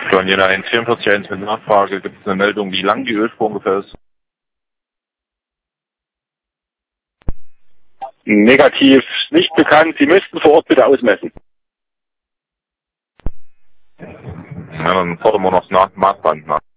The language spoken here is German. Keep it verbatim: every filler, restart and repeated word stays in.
Florian eins vierundvierzig eins mit Nachfrage. Gibt es eine Meldung, wie lang die Ölspur ungefähr ist? Negativ, nicht bekannt. Sie müssten vor Ort bitte ausmessen. Ja, dann fordern wir noch das Maßband nach.